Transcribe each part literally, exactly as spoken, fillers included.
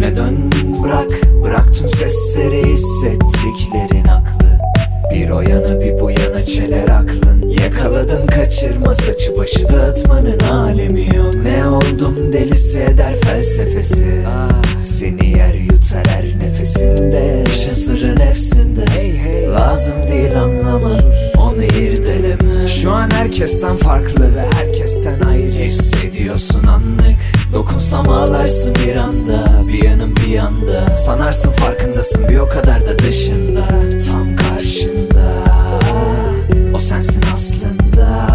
kendine dön, bırak. Bırak tüm sesleri, hissettiklerin aklı. Bir o yana bir bu yana çeler aklın. Yakaladın kaçırma, saçı başı dağıtmanın alemi yok. Ne oldum delisi eder felsefesi. ah, Seni yer yutar her nefesinde. İşin sırrı nefsinde. hey, hey. Lazım değil anlama, onu irdeleme. Şu an herkesten farklı ve herkesten ayrı. Hissediyorsun anlık, dokunsam ağlarsın bir anda. Bir yanım bir yanda, sanarsın farkındasın, bir o kadar da dışında. Tam karşında, o sensin aslında.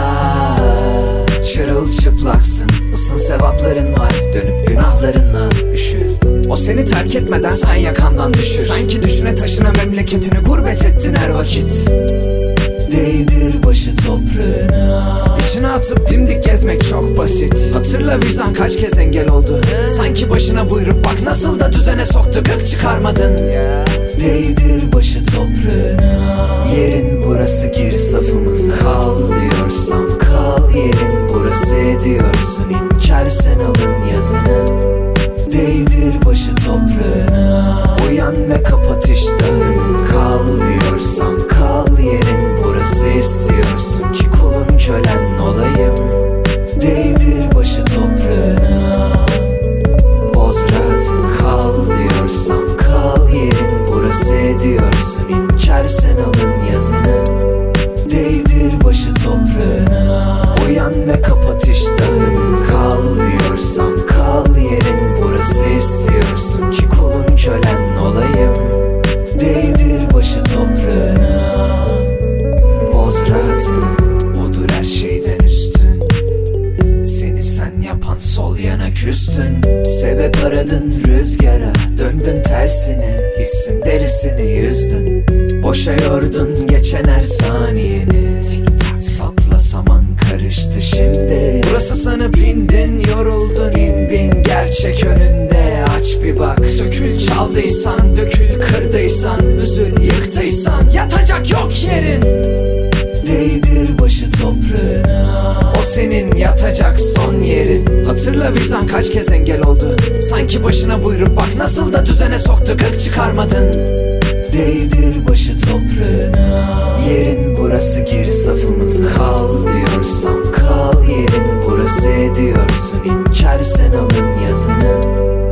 Çırılçıplaksın, ısın sevapların var. Dönüp günahlarınla üşü. O seni terk etmeden sen yakandan düşür. Sanki düşüne taşına memleketini gurbet ettin her vakit. Değdir başı toprağına. İçine atıp dimdik gezmek çok basit. Hatırla vicdan kaç kez engel oldu. Sanki başına buyruk bak nasıl da düzene soktu, gık çıkarmadın. Değdir başı toprağına. Yerin burası, gir safımıza. Kal diyorsam kal, yerin burası ediyorsun inkar, sen alın yazını. Değdir başı toprağına. Uyan ve kapat iştahını. Kal diyorsam kal, yerin burası, istiyorsun ki kulun kölen olayım. Değdir başı toprağına. Boz rahatını. Kal diyorsam kal, yerin burası ediyorsun inkar, sen alın yazını. Değdir başı toprağına. Uyan ve kapat iştahını. Kal diyorsam kal, yerin burası, istiyorsun ki kulun kölen olayım. Değdir başı toprağına. Boz rahatını. Odur her şeyden üstün. Seni sen yapan sol yana küstün. Sebep aradın rüzgara, döndün tersine. Hissin derisini yüzdün. Boşa yordun geçen her saniyeni. Tik tak sapla saman karıştı şimdi. Burası sana bindin, yoruldun, in bin gerçek önünde. Aç bir bak, sökül çaldıysan, dökül kırdıysan, üzül yıktıysan, yatacak yok yerin. Değdir başı toprağına. O senin yatacak son yerin. Hatırla vicdan kaç kez engel oldu. Sanki başına buyruk bak nasıl da düzene soktu, gık çıkarmadın. Değdir başı toprağına. Yerin burası, gir safımıza. Kal diyorsam kal, yerin burası ediyorsun inkar, sen alın yazını.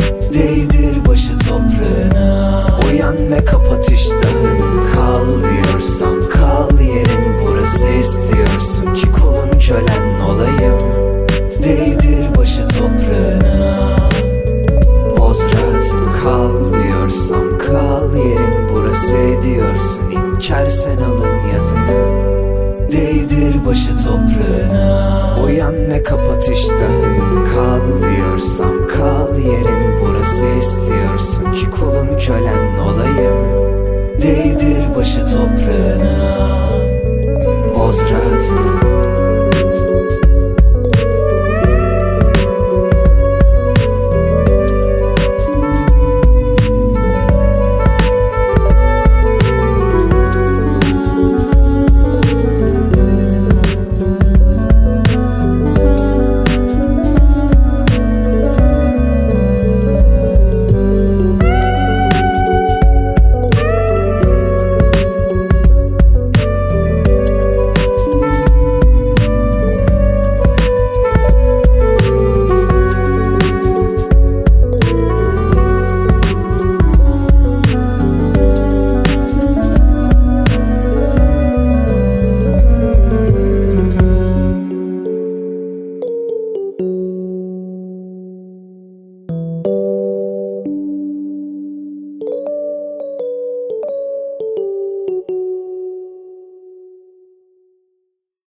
Değdir başı toprağına. Uyan ve kapat iştahını. Kal diyorsam kal, yerin burası, istiyorsun ki kulun kölen olayım. Değdir başı toprağına. Boz rahatını. Kal diyorsam kal, yerin burası, ediyorsun inkar, sen alın yazını. Değdir başı toprağına. Uyan ve kapat iştahını. Kal diyorsam kal, yerin burası, istiyorsun ki kulun kölen olayım. Değdir başı toprağına. Boz rahatını.